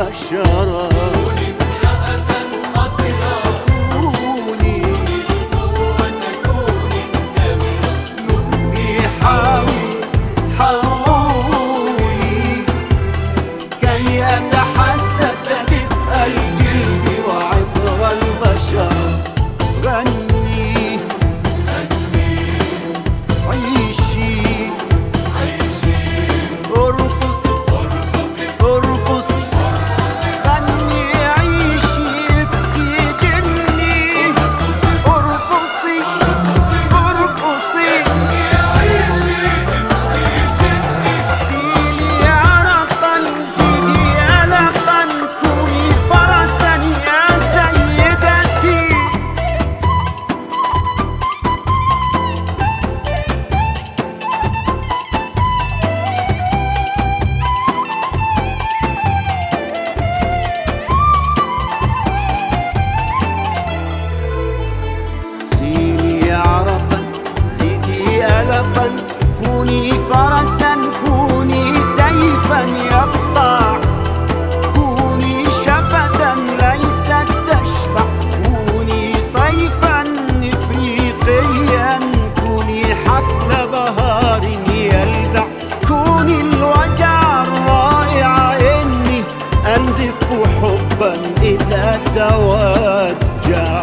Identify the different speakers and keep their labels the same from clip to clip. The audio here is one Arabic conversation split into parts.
Speaker 1: البشرة.
Speaker 2: كوني امرأة خطرة،
Speaker 1: كوني
Speaker 2: القوة كوني النمرة.
Speaker 1: لفي حولي كي أتحسس دفء الجلد وعطر البشر. غني عيشي ارقصي ارقصي غني عيشي ابكي جني ارقصي ارقصي سيلي عرقا زيدي ألقا كوني فرسا يا سيدتي. سيلي عرقا زيدي ألقا كوني فرسا كوني سيفا يقطع كوني شفدا ليست تشبع كوني صيفا إفريقيا كوني حقل بهار يلدع كوني الوجع الرائع إني أنزف حبا إذا توجع.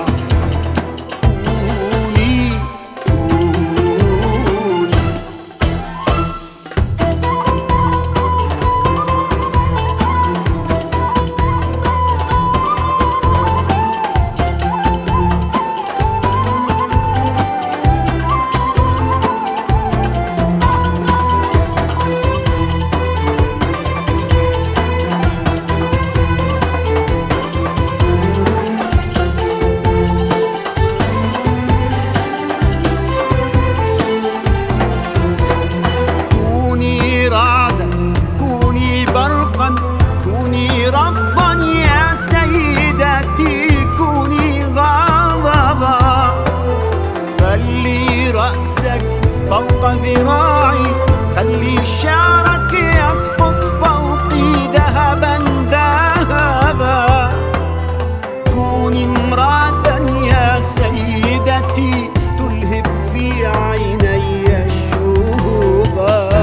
Speaker 1: كوني رعدا كوني برقا كوني رفضا يا سيدتي كوني غضبا. خلي رأسك فوق ذراعي خلي شعرك يسقط فوقي ذهبا ذهبا. كوني امرأة يا سيدتي تلهب في عيني الشوبا.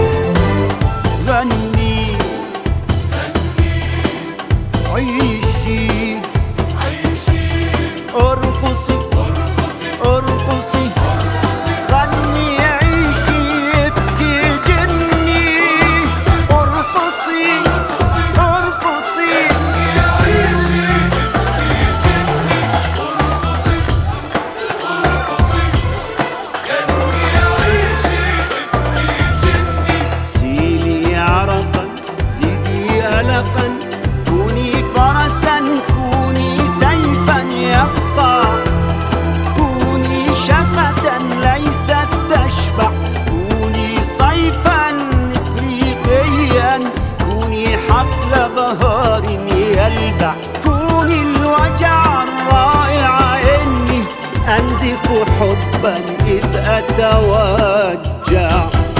Speaker 1: غني عيشي ارقصي ارقصي غني عيشي ابكي جني ارقصي ارقصي سيلي عرقا زيدي ألقا كوني فرسا كوني سيفا يقطع كوني شفة ليست تشبع كوني صيفا إفريقيا كوني حقل بهار يلدع كوني الوجع الرائع إني أنزف حبا إذ أتوجع.